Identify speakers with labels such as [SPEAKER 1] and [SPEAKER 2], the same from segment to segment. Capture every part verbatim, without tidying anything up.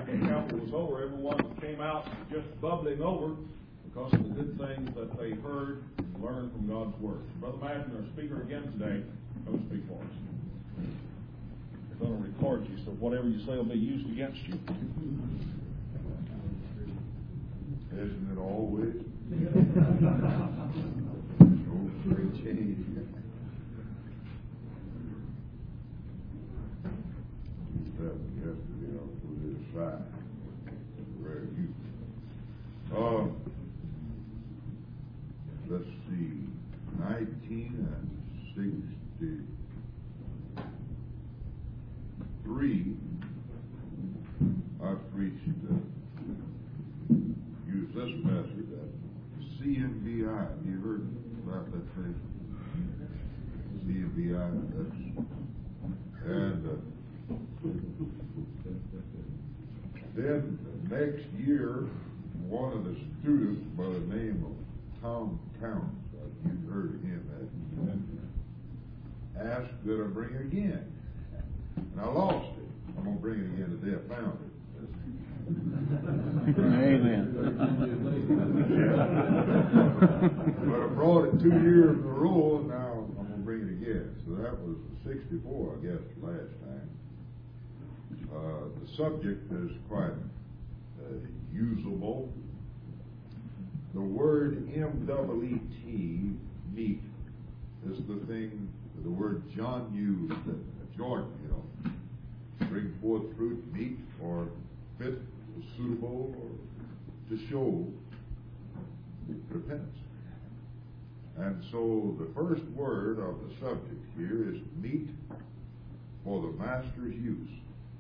[SPEAKER 1] the chapel was over, everyone came out just bubbling over because of the good things that they heard and learned from God's Word. Brother Madden, our speaker again today, come and speak for us. We're going to record you, so whatever you say will be used against you.
[SPEAKER 2] Isn't it always? No great change. Yesterday, I'll put it aside. Where you? Uh, let's see, nineteen and sixty-three. I preached. Uh, Use this message at C M B I. Have you heard about that thing? C M B I. That's, and uh, then next year, one of the students by the name of Tom Towns, you've heard of him, that, asked that I bring it again. And I lost it. I'm going to bring it again today. I found it.
[SPEAKER 3] Amen.
[SPEAKER 2] But I brought it two years in a row, and now I'm going to bring it again. So that was sixty-four, I guess, last time. Uh, the subject is quite uh, usable. The word M E E T, meat, is the thing, the word John used at Jordan, you know. Bring forth fruit, meat, or fit, suitable, or to show repentance. And so the first word of the subject here is meat for the master's use.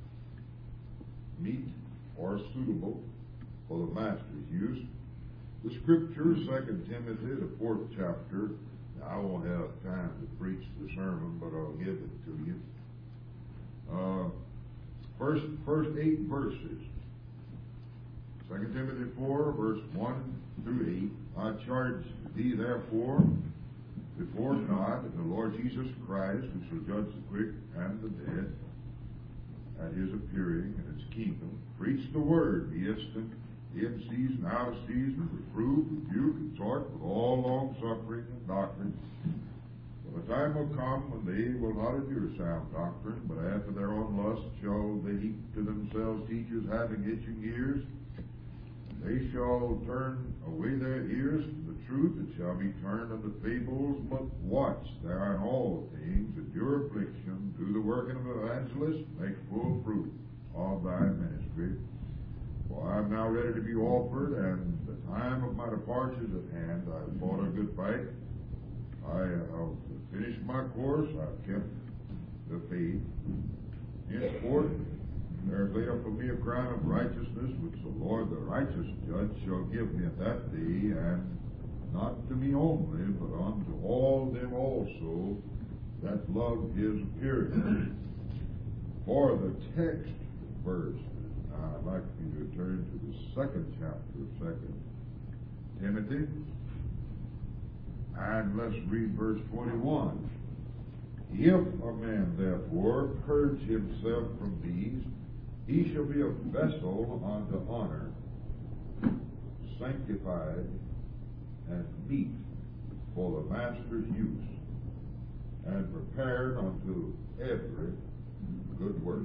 [SPEAKER 2] Meat or suitable for the master's use. The scripture, Second Timothy, the fourth chapter. I won't have time to preach the sermon, but I'll give it to you. Uh, first, first eight verses. Second Timothy four, verse one through eight. I charge thee therefore before God and the Lord Jesus Christ, who shall judge the quick and the dead at his appearing in his kingdom. Preach the word, be instant, in season, out of season, reprove, rebuke, exhort with all long suffering and doctrine. For the time will come when they will not endure sound doctrine, but after their own lust shall they heap to themselves teachers having itching ears. They shall turn away their ears from the truth, and shall be turned unto fables. But watch thou in all things, endure affliction, do the work of an evangelist, make full fruit of thy ministry. For I am now ready to be offered, and the time of my departure is at hand. I have fought a good fight. I have finished my course. I have kept the faith. Henceforth, there is laid up for me a crown of righteousness, which the Lord, the righteous judge, shall give me at that day, and not to me only, but unto all them also that love his appearing. For the text verse, I'd like you to turn to the second chapter of Second Timothy, and let's read verse twenty-one. If a man therefore purge himself from these, he shall be a vessel unto honor, sanctified and meet for the master's use, and prepared unto every good work.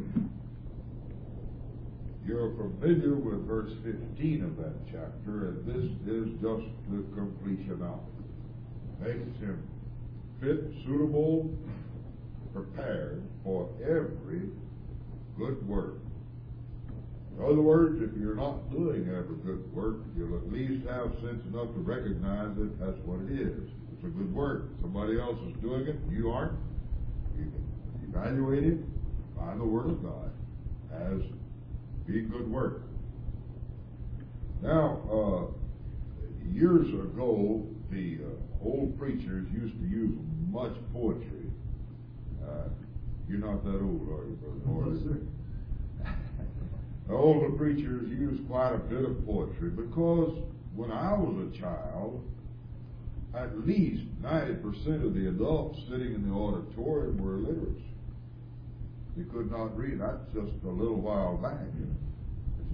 [SPEAKER 2] You're familiar with verse fifteen of that chapter, and this is just the completion of it. Makes him fit, suitable, prepared for every good work. In other words, if you're not doing every good work, you'll at least have sense enough to recognize that that's what it is. It's a good work. Somebody else is doing it, you aren't. You can evaluate it by the Word of God as being good work. Now, uh, years ago, the uh, old preachers used to use much poetry. Uh, you're not that old, are you, Brother Morris?
[SPEAKER 4] Yes, sir.
[SPEAKER 2] The older preachers used quite a bit of poetry because when I was a child, at least ninety percent of the adults sitting in the auditorium were illiterate. They could not read. That's just a little while back. It's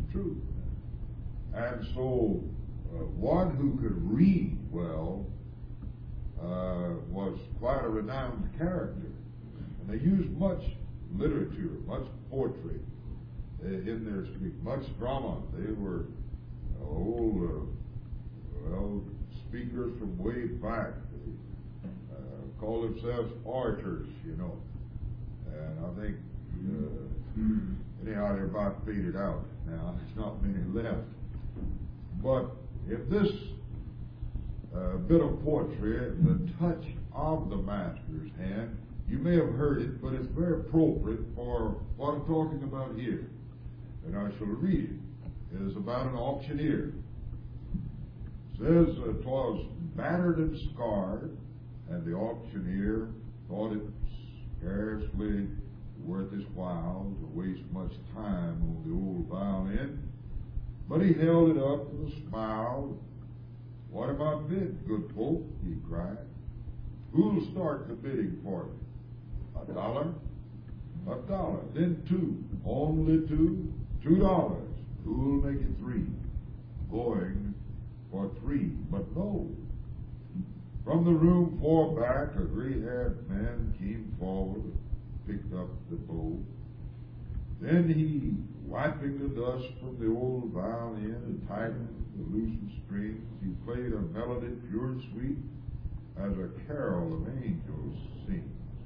[SPEAKER 2] truth. And so, uh, one who could read well uh, was quite a renowned character. And they used much literature, much poetry uh, in their speech, much drama. They were old, uh, well, speakers from way back. They uh, call themselves orators, you know. And I think, uh, anyhow, they're about faded out now. There's not many left. But if this uh, bit of poetry, the touch of the Master's hand, you may have heard it, but it's very appropriate for what I'm talking about here. And I shall read it. It is about an auctioneer. It says it was battered and scarred, and the auctioneer thought it scarcely worth his while to waste much time on the old violin. But he held it up with a smile. "What am I bid, good folk?" he cried. "Who'll start the bidding for me? A dollar? A dollar. Then two. Only two? Two dollars. Who'll make it three?" Going for three. But no. From the room far back, a gray-haired man came forward and picked up the bow. Then he, wiping the dust from the old violin and tightening the loosened strings, he played a melody pure and sweet as a carol of angels sings.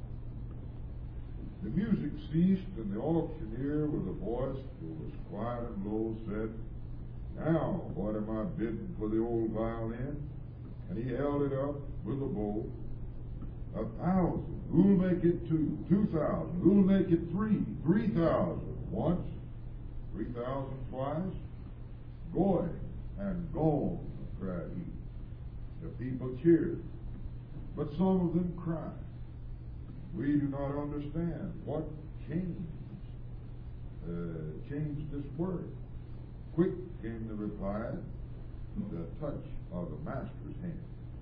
[SPEAKER 2] The music ceased, and the auctioneer, with a voice that was quiet and low, said, "Now, what am I bidding for the old violin?" And he held it up with a bow. "A thousand. Who'll make it two? Two thousand. Who'll make it three? Three thousand. Once. Three thousand twice. Going and gone," cried he. The people cheered, but some of them cried, "We do not understand what changed, uh, changed this word." Quick came the reply, the touch of the Master's hand.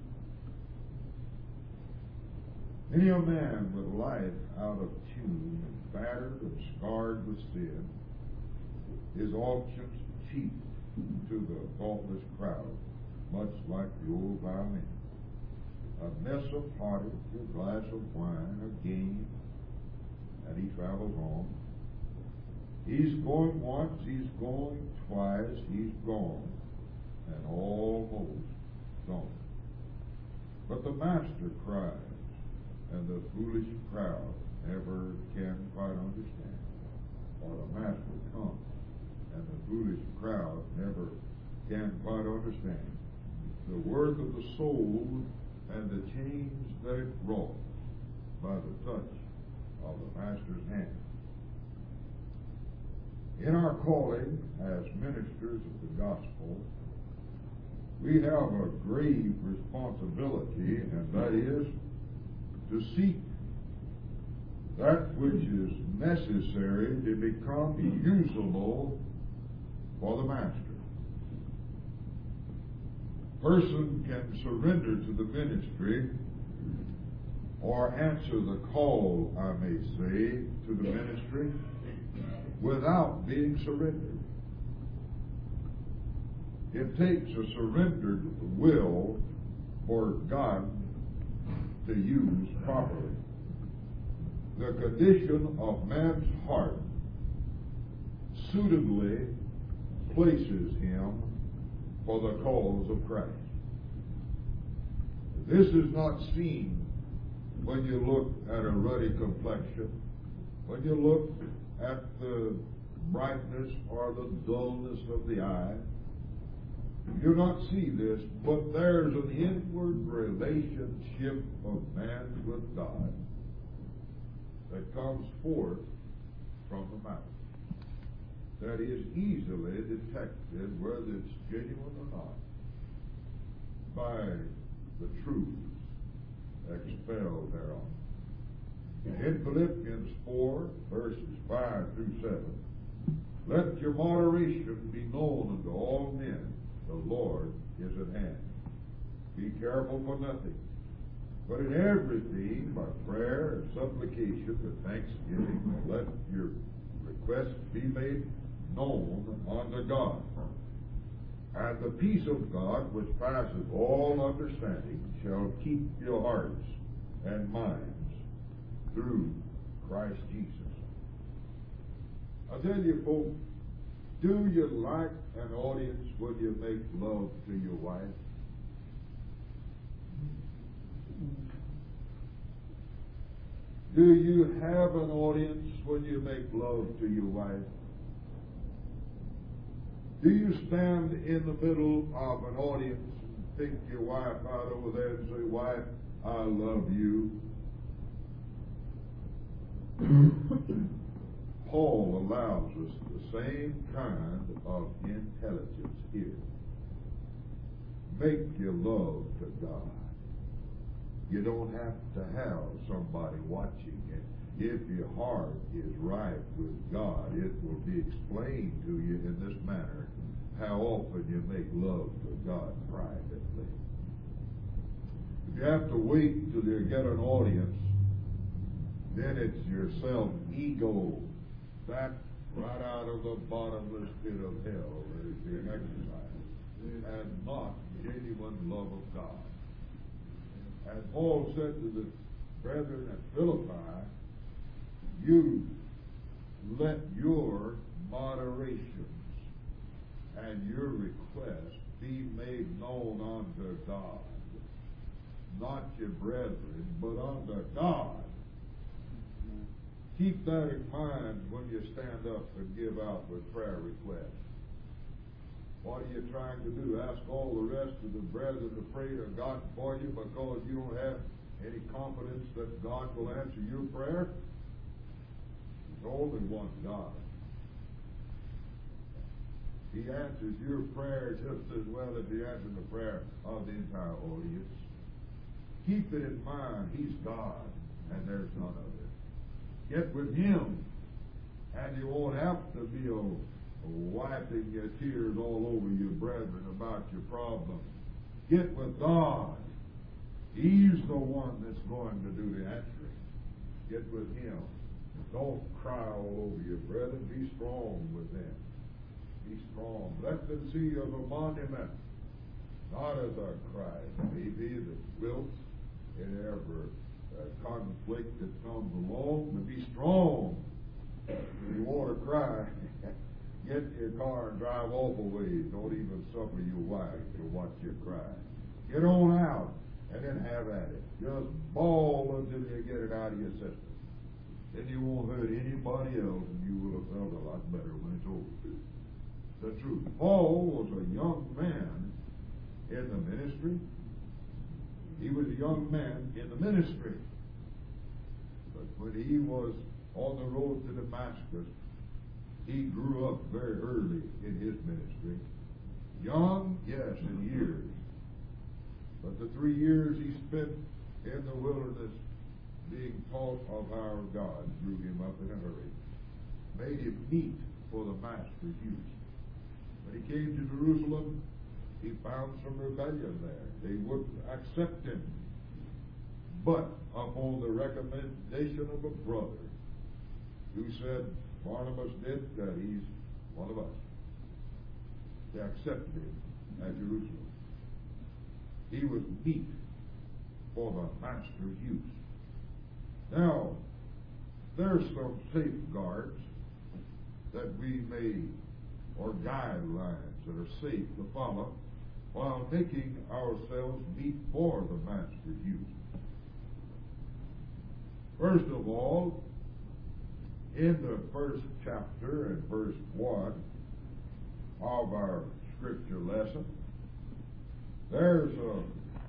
[SPEAKER 2] Many a man with life out of tune, and battered and scarred with sin, is auctioned cheap to the thoughtless crowd, much like the old violin. A mess of pottage, a glass of wine, a game, and he travels on. He's going once, he's going twice, he's gone, and almost gone. But the Master cries, and the foolish crowd never can quite understand. Or the Master comes, and the foolish crowd never can quite understand the worth of the soul and the change that it wrought by the touch of the Master's hand. In our calling as ministers of the gospel, we have a grave responsibility, and that is to seek that which is necessary to become usable for the Master. Person can surrender to the ministry or answer the call, I may say, to the ministry without being surrendered. It takes a surrendered will for God to use properly. The condition of man's heart suitably places him for the cause of Christ. This is not seen when you look at a ruddy complexion, when you look at the brightness or the dullness of the eye. You do not see this, but there's an inward relationship of man with God that comes forth from the mouth, that is easily detected, whether it's genuine or not, by the truths expelled thereon. In Philippians four, verses five through seven, let your moderation be known unto all men. The Lord is at hand. Be careful for nothing, but in everything, by prayer and supplication with thanksgiving, let your requests be made known unto God. And the peace of God, which passeth all understanding, shall keep your hearts and minds through Christ Jesus. I tell you, folks, do you like an audience when you make love to your wife? Do you have an audience when you make love to your wife? Do you stand in the middle of an audience and pick your wife out over there and say, "Wife, I love you"? Paul allows us the same kind of intelligence here. Make your love to God. You don't have to have somebody watching it. If your heart is right with God, it will be explained to you in this manner how often you make love to God privately. If you have to wait till you get an audience, then it's your self-ego back right out of the bottomless pit of hell that is being exercised, and not genuine love of God. As Paul said to the brethren at Philippi, you let your moderations and your requests be made known unto God. Not your brethren, but unto God. Keep that in mind when you stand up and give out with prayer requests. What are you trying to do? Ask all the rest of the brethren to pray to God for you because you don't have any confidence that God will answer your prayer? There's only one God. He answers your prayer just as well as he answers the prayer of the entire audience. Keep it in mind, he's God, and there's none other. Get with him, and you won't have to be a wiping your tears all over your brethren about your problems. Get with God. He's the one that's going to do the answering. Get with him. Don't cry all over your brethren. Be strong with them. Be strong. Let them see you as a monument, not as a crybaby that wilts in every uh, conflict that comes along. But be strong. If you want to cry, get in your car and drive off a ways. Don't even suffer your wife to watch you cry. Get on out and then have at it. Just bawl until you get it out of your system. Then you won't hurt anybody else, and you will have felt a lot better when it's over. The truth. Paul was a young man in the ministry. He was a young man in the ministry. But when he was on the road to Damascus, he grew up very early in his ministry. Young, yes, in years. But the three years he spent in the wilderness being taught of our God drew him up in a hurry, made him meet for the master's use. When he came to Jerusalem, he found some rebellion there. They wouldn't accept him. But upon the recommendation of a brother who said, Barnabas did, that he's one of us, they accepted him at Jerusalem. He was meet for the master's use. Now, there's some safeguards that we may, or guidelines that are safe to follow while making ourselves meet for the master's use. First of all, in the first chapter and verse one of our scripture lesson, there's a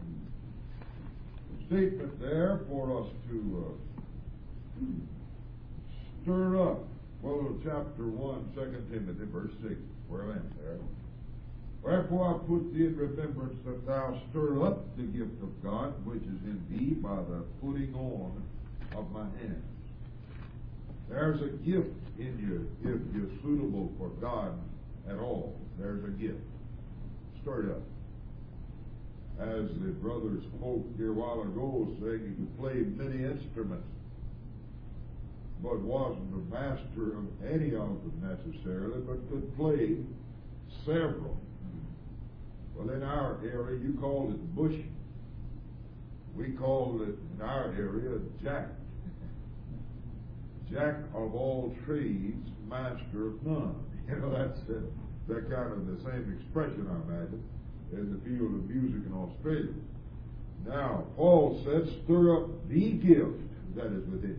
[SPEAKER 2] statement there for us to uh, stir up. Well, chapter one, Second Timothy, verse six, where I am there. Wherefore I put thee in remembrance that thou stir up the gift of God which is in thee by the putting on of my hands. There's a gift in you if you're suitable for God at all. There's a gift. Stir it up. As the brother spoke here a while ago, saying you can play many instruments. but wasn't a master of any of them necessarily, but could play several. Well, in our area, you call it bushing. We call it, in our area, jack. Jack of all trades, master of none. You know, that's uh, that kind of the same expression, I imagine, in the field of music in Australia. Now, Paul said, stir up the gift that is within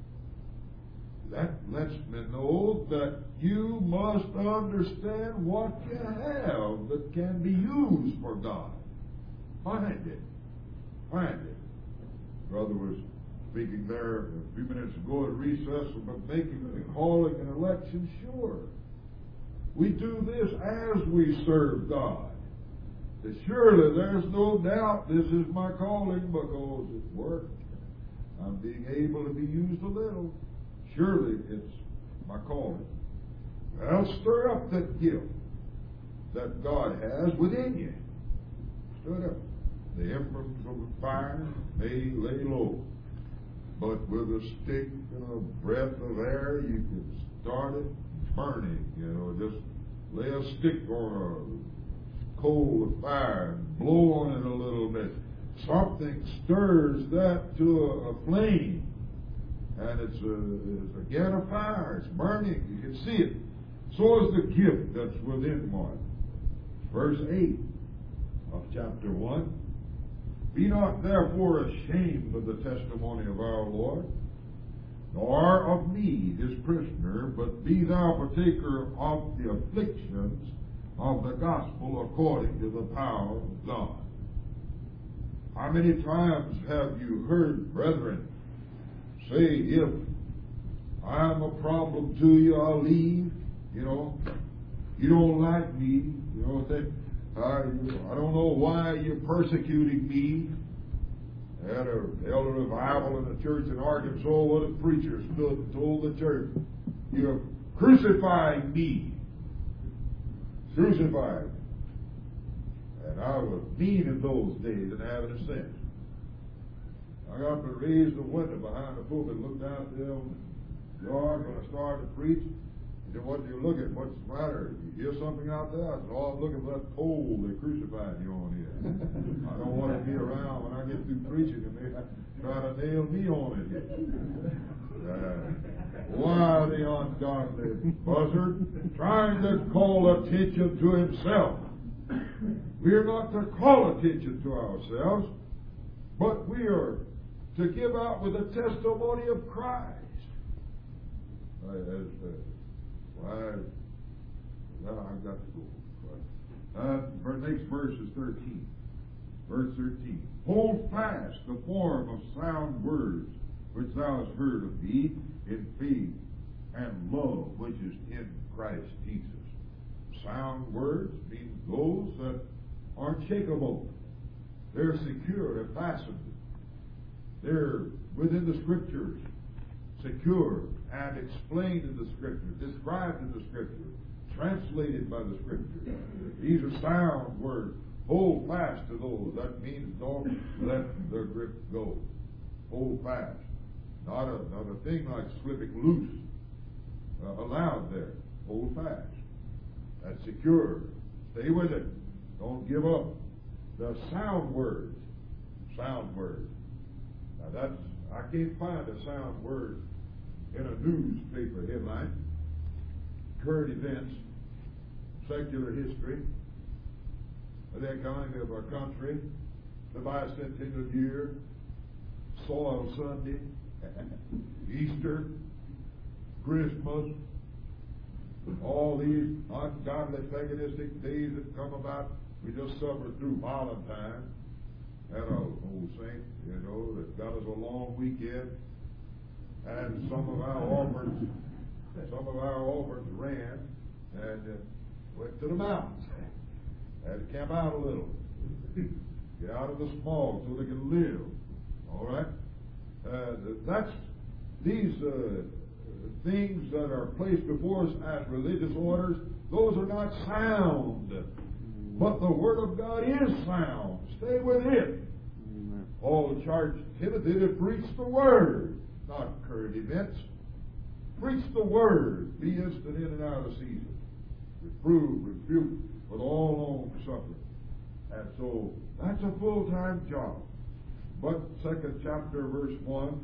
[SPEAKER 2] you. That lets me know that you must understand what you have that can be used for God. Find it. Find it. Brother was speaking there a few minutes ago at recess about making the calling and election sure. We do this as we serve God. That surely there's no doubt this is my calling because it worked. I'm being able to be used a little. Surely it's my calling. Well, stir up that gift that God has within you. Stir it up. The embers of the fire may lay low, but with a stick and a breath of air, you can start it burning. You know, just lay a stick on a coal of fire and blow on it a little bit. Something stirs that to a, a flame, and it's, a, it's again a fire. It's burning. You can see it. So is the gift that's within one. Verse eight of chapter one. Be not therefore ashamed of the testimony of our Lord, nor of me, his prisoner, but be thou partaker of the afflictions of the gospel according to the power of God. How many times have you heard brethren say, if I'm a problem to you, I'll leave, you know, you don't like me, you know, that I, I don't know why you're persecuting me. I had an elder revival in a church in Arkansas where the preacher stood and told the church, you're crucifying me. Crucifying. And I was mean in those days and having a sense. I got up and raised the window behind the pulpit and looked out there on the yard when I started to preach. He said, what do you look at? What's the matter? You hear something out there? I said, oh, I'm looking for that pole they crucified you on here. I don't want to be around when I get through preaching and they try to nail me on it. Uh, why the ungodly buzzard trying to call attention to himself? We are not to call attention to ourselves, but we are to give out with the testimony of Christ. Uh, as, uh, Right. Well, I've got to go. Uh, the next verse is thirteen. Verse thirteen. Hold fast the form of sound words which thou hast heard of me in faith and love which is in Christ Jesus. Sound words mean those that are unshakable. They're secure. They're fastened. They're within the Scriptures. Secure and explained in the Scripture, described in the Scripture, translated by the Scripture. These are sound words. Hold fast to those. That means don't let their grip go. Hold fast. Not a, not a thing like slipping loose. Uh, allowed there. Hold fast. That's secure. Stay with it. Don't give up. The sound words. Sound words. Now that's, I can't find a sound word in a newspaper headline. Current events, secular history, the economy of our country, the bicentennial year, Soil Sunday, Easter, Christmas, all these ungodly paganistic days that come about. We just suffered through Valentine. That old saint, you know, that got us a long weekend. And some of our offerings, some of our offerings ran and uh, went to the mountains. Had to camp out a little. Get out of the smog so they can live. All right? Uh, that's these uh, things that are placed before us as religious orders, those are not sound. But the Word of God is sound. Stay with it. Paul charged Timothy to preach the Word, not current events. Preach the word. Be instant in and out of season. Reprove, rebuke with all long suffering. And so that's a full-time job. But second chapter, verse one.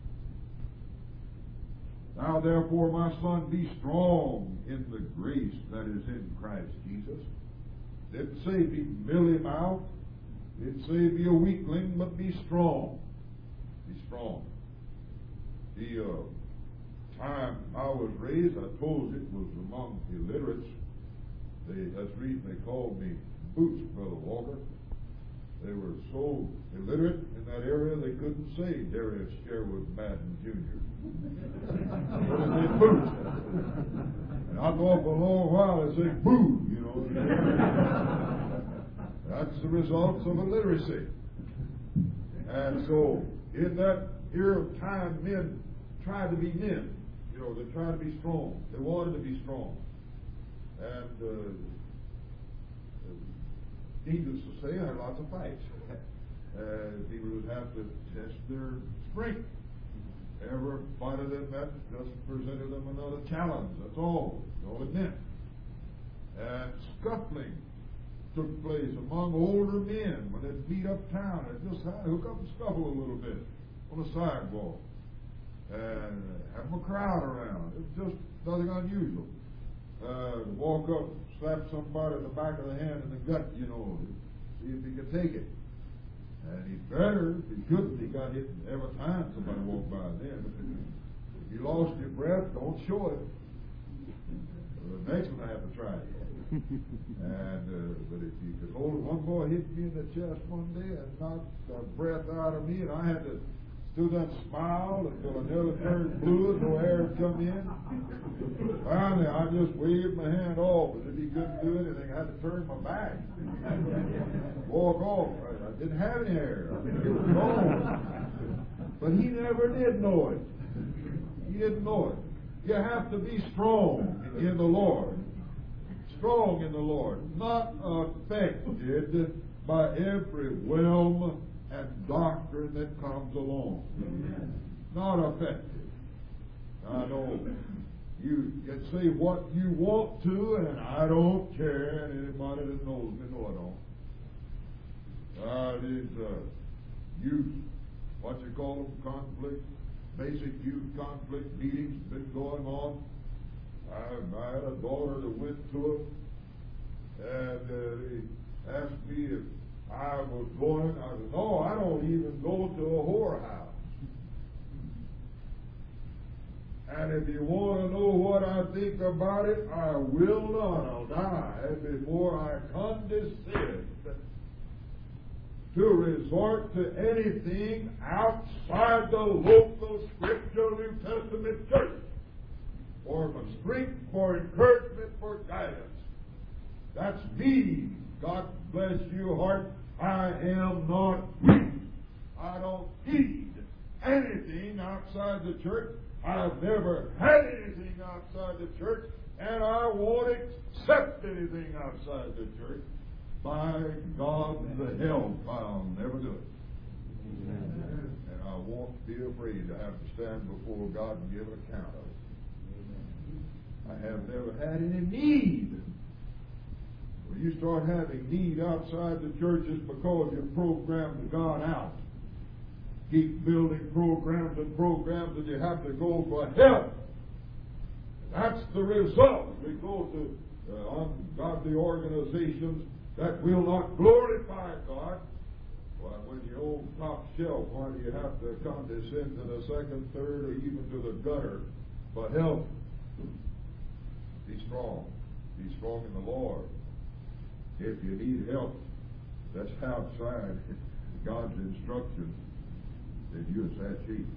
[SPEAKER 2] Now therefore, my son, be strong in the grace that is in Christ Jesus. Didn't say be mealy-mouthed. Didn't say be a weakling, but be strong. Be strong. The uh, time I was raised, I told you, it was among illiterates. They, that's the reason they called me Boots, Brother Walker. They were so illiterate in that area they couldn't say Darius Sherwood Madden Junior But they said Boots. And I thought for a long while they said Boo, you know. That's the results of illiteracy. And so in that era of time, men tried to be men. You know, they tried to be strong. They wanted to be strong. And uh, needless to say, I had lots of fights. uh, people would have to test their strength. Every fight of them that just presented them another challenge. That's all. That's all it meant. And scuffling took place among older men when they'd beat up town. They'd just hook up and scuffle a little bit on the sidewalk and have a crowd around. It was just nothing unusual. Uh, to walk up, slap somebody in the back of the hand in the gut, you know, see if he could take it. And he better, if he couldn't, he got hit every time somebody walked by then. If you lost your breath, don't show it. The next one I have to try it. and uh, but if you could hold it, one boy hit me in the chest one day and knocked the breath out of me, and I had to still done smile until I nearly turned blue and no air had come in. Finally, I just waved my hand off, and if he couldn't do anything, I had to turn my back, walk off. I, I didn't have any air. I mean, it was gone. But he never did know it. He didn't know it. You have to be strong in the Lord. Strong in the Lord, not affected by every whim and doctrine that comes along. Not affected. I know you can say what you want to, and I don't care, and anybody that knows me know I don't. Uh, these uh, youth, what you call them, conflict, basic youth conflict meetings been going on. I, I had a daughter that went to it, and uh, they asked me if I was going. I said, no, I don't even go to a whorehouse. And if you want to know what I think about it, I will not. I'll die before I condescend to resort to anything outside the local scriptural New Testament church for strength, for encouragement, for guidance. That's me. God bless your heart. I am not weak. I don't need anything outside the church. I've never had anything outside the church, and I won't accept anything outside the church. By God, the help, I'll never do it. Amen. And I won't be afraid to have to stand before God and give an account of it. I have never had any need. When you start having need outside the church, it's because you've programmed God out. Keep building programs and programs, and you have to go for help. That's the result. We go to uh, ungodly organizations that will not glorify God. Well, when you're on top shelf, why do you have to condescend to the second, third, or even to the gutter for help? Be strong. Be strong in the Lord. If you need help that's outside God's instructions, then you're sad sheep.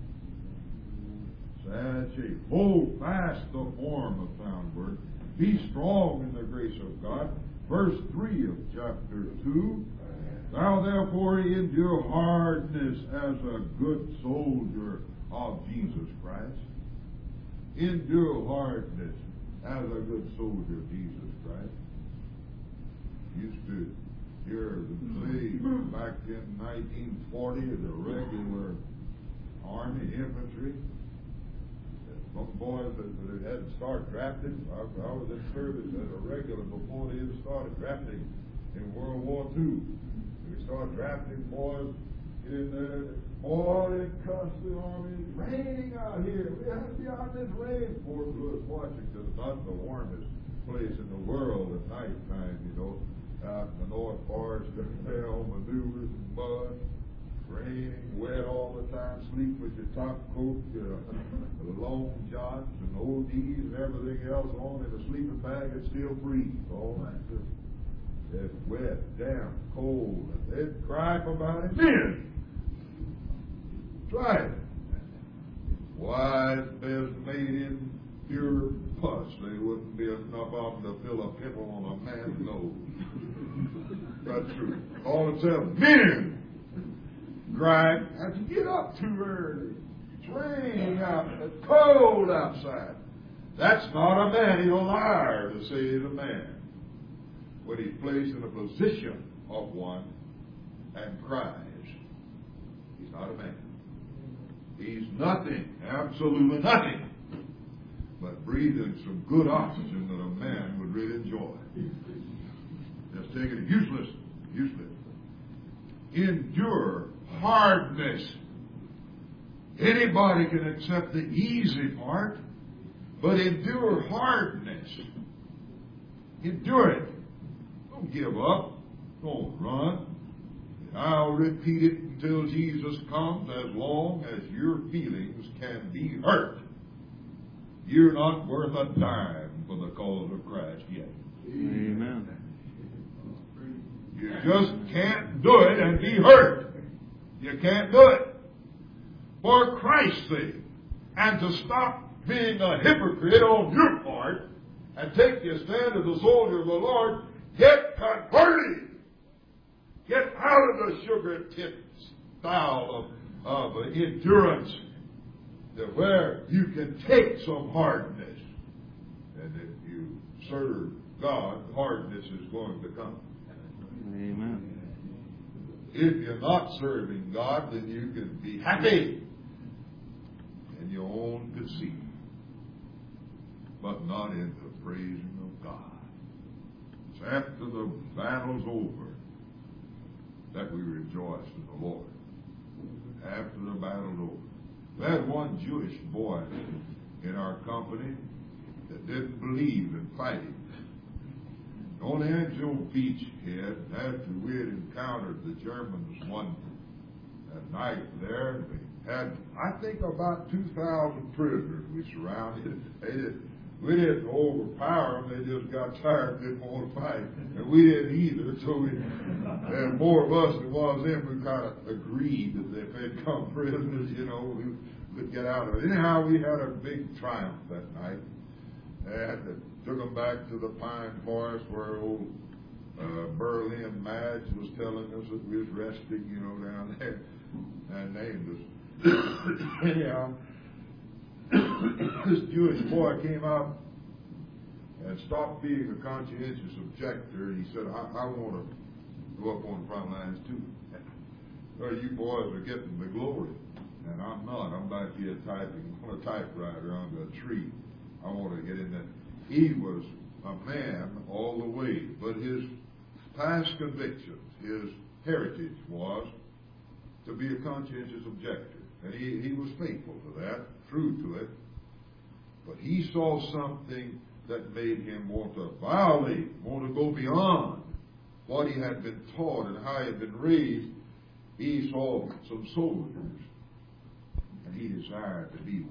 [SPEAKER 2] Sad sheep. Hold fast the form of sound word. Be strong in the grace of God. Verse three of chapter two. Thou therefore endure hardness as a good soldier of Jesus Christ. Endure hardness as a good soldier of Jesus Christ. Used to hear them say back in nineteen forty, the regular army infantry, Some boys that, that had to start drafting. I, I was in service as a regular before they even started drafting in World War Two. We started drafting boys in there. Boy, it cussed the army. It's raining out here. We have to be out in this rain. Fort Lewis, Washington is not the warmest place in the world at night time, you know. Out in the North Forest, hell, maneuvers and mud, raining, wet all the time, sleep with your top coat, uh, the long johns and O Ds and everything else on in a sleeping bag and still freeze. All that just, it's wet, damp, cold, and they'd cry about it. Men! Try it. Why, if there's made in pure pus, there wouldn't be enough of them to fill a pimple on a man's nose. That's true. All it says, men! Gripe, have to get up too early. It's raining out, it's cold outside. That's not a man. He's a liar to say he's a man. When he's placed in a position of one and cries, he's not a man. He's nothing, absolutely nothing, but breathing some good oxygen that a man would really enjoy. Just take it, useless, useless. Endure hardness. Anybody can accept the easy part, but endure hardness. Endure it. Don't give up. Don't run. I'll repeat it until Jesus comes, as long as your feelings can be hurt. You're not worth a dime for the cause of Christ yet.
[SPEAKER 3] Amen.
[SPEAKER 2] You just can't do it and be hurt. You can't do it. For Christ's sake. And to stop being a hypocrite on your part and take your stand as a soldier of the Lord, get converted. Get out of the sugar-tipped style of, of endurance to where you can take some hardness. And if you serve God, hardness is going to come.
[SPEAKER 3] Amen.
[SPEAKER 2] If you're not serving God, then you can be happy in your own conceit, but not in the praising of God. It's after the battle's over that we rejoice in the Lord. After the battle's over. We had one Jewish boy in our company that didn't believe in fighting. On Angel Beachhead, after we had encountered the Germans one night there, we had, I think, about two thousand prisoners we surrounded. They did, we didn't overpower them. They just got tired and didn't want to fight. And we didn't either. So we had more of us than was them. We kind of agreed that if they'd come prisoners, you know, we could get out of it. Anyhow, we had a big triumph that night. And took them back to the pine forest where old uh, Berlin Madge was telling us that we was resting, you know, down there, and named us. Anyhow, this Jewish boy came out and stopped being a conscientious objector. He said, I, I want to go up on the front lines too. Well, you boys are getting the glory, and I'm not. I'm back here typing on a typewriter under a tree. I want to get in there. He was a man all the way, but his past convictions, his heritage was to be a conscientious objector. And he, he was faithful to that, true to it. But he saw something that made him want to violate, want to go beyond what he had been taught and how he had been raised. He saw some soldiers, and he desired to be one.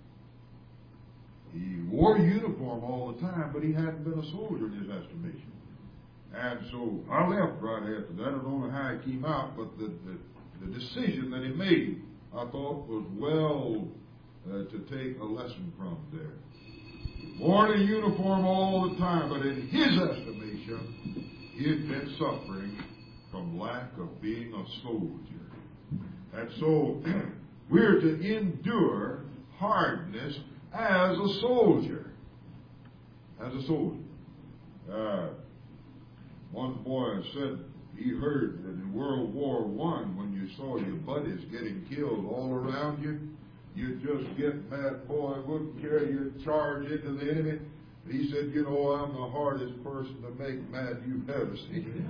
[SPEAKER 2] He wore a uniform all the time, but he hadn't been a soldier in his estimation. And so I left right after that. I don't know how he came out, but the, the, the decision that he made, I thought, was well uh, to take a lesson from there. He wore a uniform all the time, but in his estimation, he had been suffering from lack of being a soldier. And so we're to endure hardness as a soldier. As a soldier. Uh, one boy said he heard that in World War One, when you saw your buddies getting killed all around you, you'd just get mad, boy, wouldn't care, you'd charge into the enemy. And he said, you know, I'm the hardest person to make mad you've ever seen.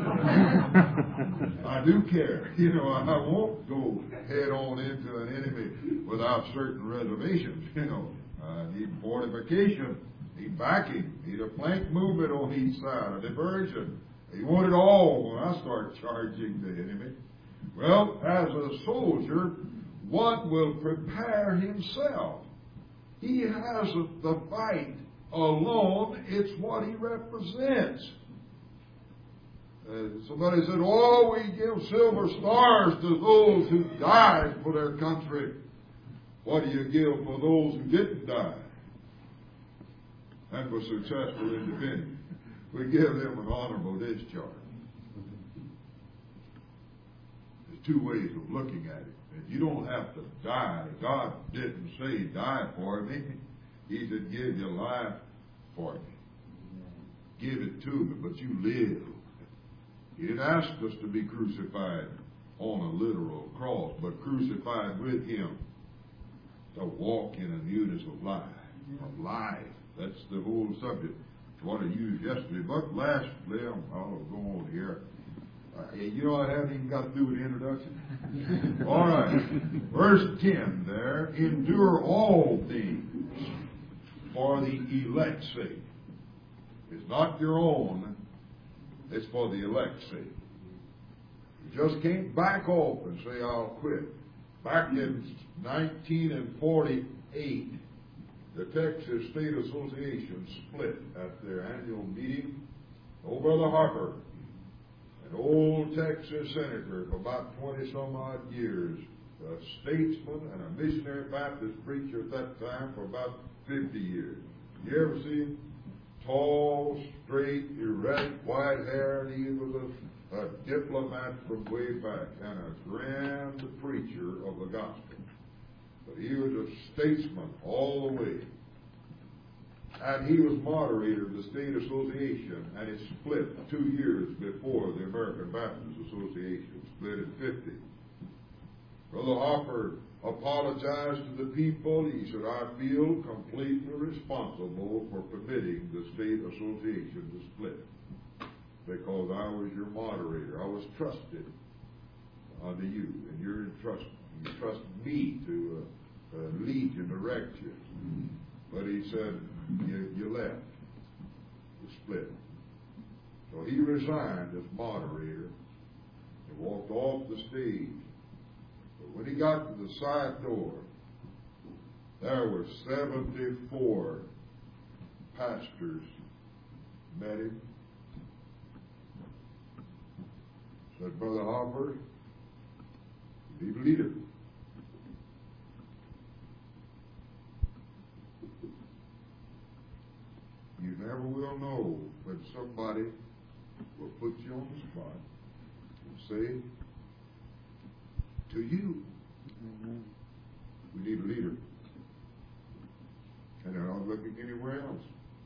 [SPEAKER 2] I do care. You know, I won't go head on into an enemy without certain reservations. You know, I need fortification, need backing, need a flank movement on each side, a diversion. You want it all when I start charging the enemy. Well, as a soldier, one will prepare himself. He hasn't the fight alone. It's what he represents. Uh, somebody said, oh, we give silver stars to those who died for their country. What do you give for those who didn't die and were successful in defending? We give them an honorable discharge. There's two ways of looking at it. And you don't have to die. God didn't say die for me. He said give your life for me. Give it to me, but you live. He didn't ask us to be crucified on a literal cross, but crucified with Him to walk in a newness of life. Of life. That's the whole subject. What I used yesterday. But lastly, I'll go on here. Uh, you know, I haven't even got through with the introduction. All right. Verse ten there. Endure all things for the elect's sake. It's not your own. It's for the elect's sake. You just can't back off and say, I'll quit. Back in nineteen forty-eight, the Texas State Association split at their annual meeting. Old Brother Harper, an old Texas senator for about twenty some odd years, a statesman and a missionary Baptist preacher at that time for about fifty years. You ever see him? Tall, straight, erect, white hair, and he was a, a diplomat from way back and a grand preacher of the gospel. But he was a statesman all the way. And he was moderator of the State Association, and it split two years before the American Baptist Association split in fifty. Brother Harper apologized to the people. He said, I feel completely responsible for permitting the State Association to split because I was your moderator. I was trusted unto you, and you're entrusted. You trust me to uh, uh, lead you, direct you. But he said, you, you left. You split. So he resigned as moderator and walked off the stage. But when he got to the side door, there were seventy-four pastors met him. Said, Brother Harper, be the leader. You never will know when somebody will put you on the spot and say to you, mm-hmm. we need a leader. And they're not looking anywhere else.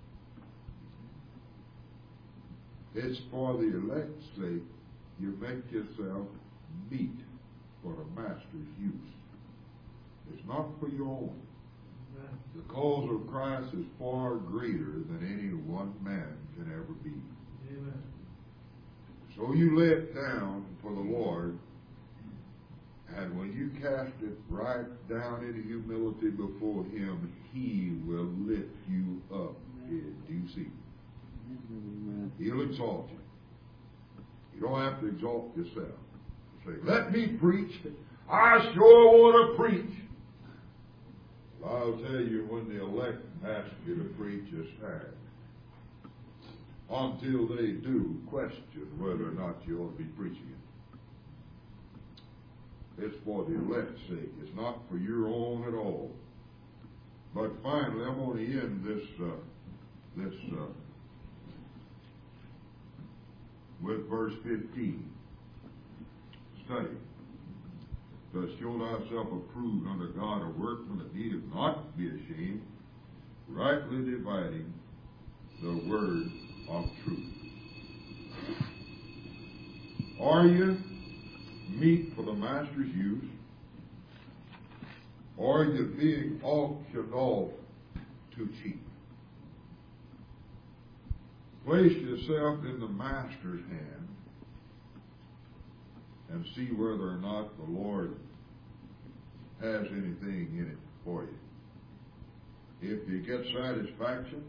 [SPEAKER 2] It's for the elect's sake you make yourself meet for the master's use. It's not for your own. The cause of Christ is far greater than any one man can ever be. Amen. So you lay it down for the Lord, and when you cast it right down in humility before Him, He will lift you up in due season. Amen. He'll exalt you. You don't have to exalt yourself. Say, let me preach. I sure want to preach. I'll tell you, when the elect ask you to preach, it's hard. Until they do question whether or not you ought to be preaching it. It's for the elect's sake. It's not for your own at all. But finally, I'm going to end this uh, this uh, with verse fifteen. Study. Thus show thyself approved unto God, a workman that needeth not be ashamed, rightly dividing the word of truth. Are you meet for the master's use, Or you're being auctioned off too cheap. Place yourself in the Master's hand and see whether or not the Lord has anything in it for you. If you get satisfaction,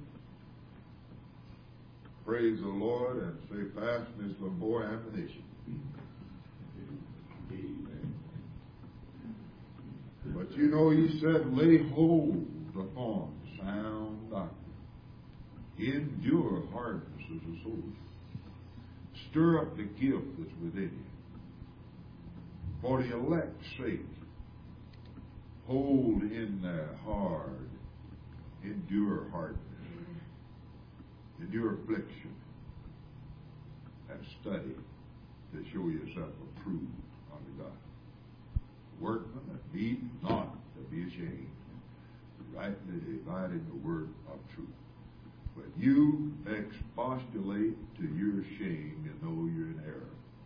[SPEAKER 2] praise the Lord and say, fasten is the more ammunition. Amen. But you know, he said, lay hold upon sound doctrine. Endure hardness as a soldier. Stir up the gift that's within you. For the elect's sake, hold in there hard. Endure hardness. Endure affliction. And study to show yourself approved unto God. Workmen that need not to be ashamed, rightly dividing the word of truth. But you expostulate to your shame, you know you're in error.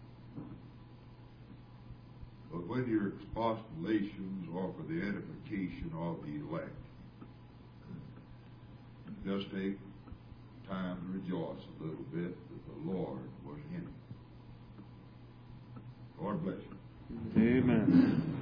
[SPEAKER 2] But when your expostulations are for the edification of the elect, just take time to rejoice a little bit that the Lord was in it. Lord bless you.
[SPEAKER 3] Amen.